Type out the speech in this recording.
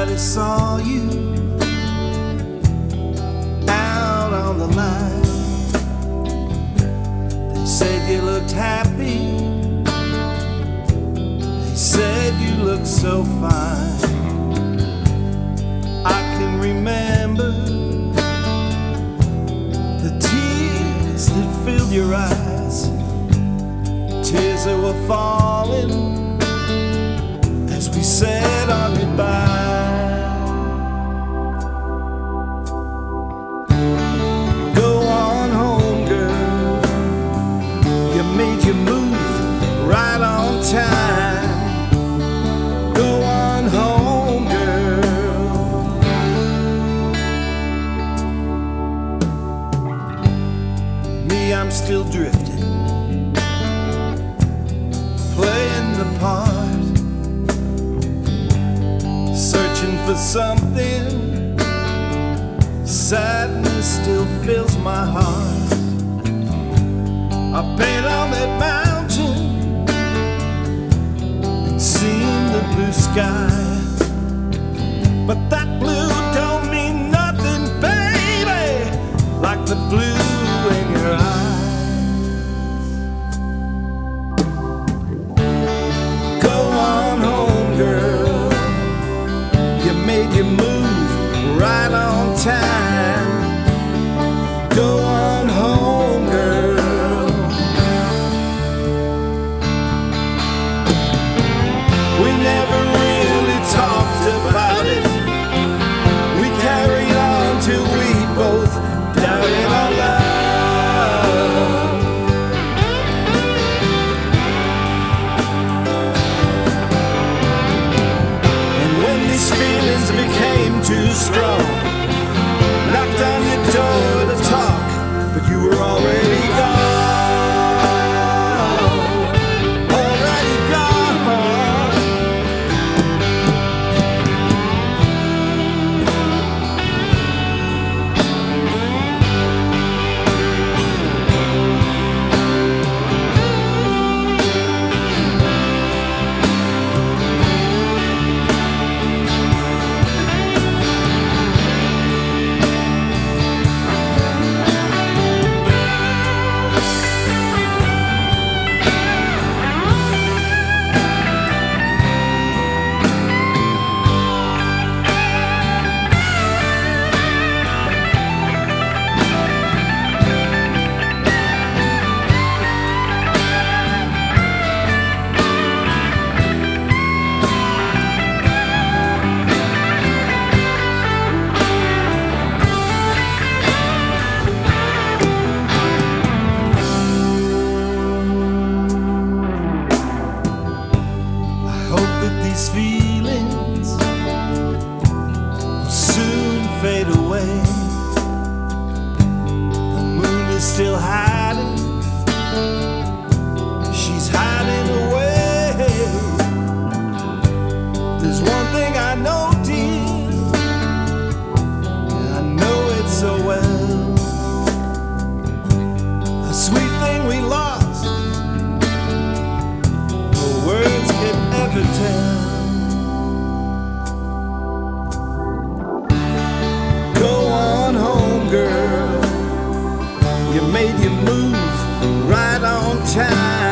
Everybody saw you out on the line. They said you looked happy. They said you looked so fine. I can remember the tears that filled your eyes, tears that were falling as we said our goodbye. Go on home, girl. You made your move right on time. Go on home, girl. Me, I'm still drifting, playing the part, searching for something. Sadness still fills my heart. I paint on that mountain and seen the blue sky, but that blue don't mean nothing, baby, like the blue in your eyes. Go on home, girl. You made your move right on time. Go on home, girl. We never really talked about it. We carried on till we both doubted our love. And when these feelings became too strong, knocked on your door to talk, but you were already gone, already gone. These feelings will soon fade away. The moon is still hiding. She's hiding away. There's one thing I know, dear, and I know it so well. The sweet thing we lost, no words can ever tell. Girl, you made your move right on time.